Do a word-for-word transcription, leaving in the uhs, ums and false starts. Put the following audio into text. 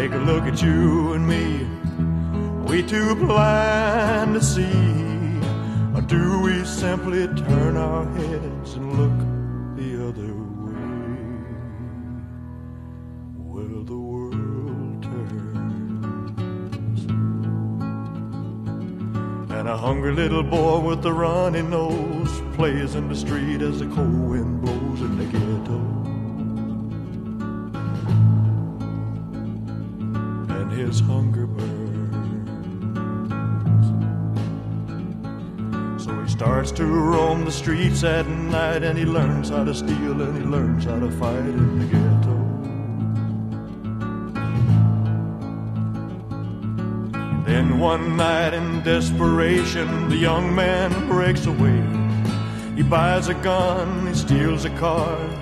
Take a look at you and me, we too blind to see. Or do we simply turn our heads and look the other way? Well, the world turns, and a hungry little boy with a runny nose plays in the street as the cold wind blows in the ghetto. And his hunger burns. So he starts to roam the streets at night, and he learns how to steal, and he learns how to fight in the ghetto. Then one night in desperation, the young man breaks away. He buys a gun, he steals a car,